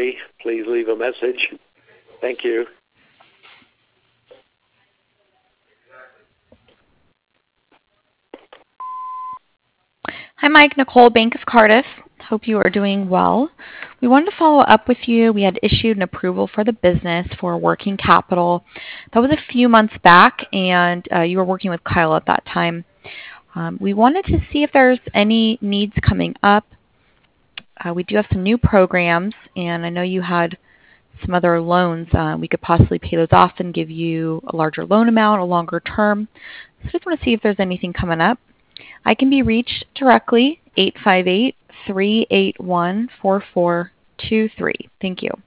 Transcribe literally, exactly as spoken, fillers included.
free, please leave a message. Thank you. Hi, Mike. Nicole, Bank of Cardiff. Hope you are doing well. We wanted to follow up with you. We had issued an approval for the business for working capital. That was a few months back, and uh, you were working with Kyle at that time. Um, we wanted to see if there's any needs coming up. Uh, we do have some new programs, and I know you had some other loans. Uh, we could possibly pay those off and give you a larger loan amount, a longer term. So I just want to see if there's anything coming up. I can be reached directly, eight five eight, three eight one, four four two three. Thank you.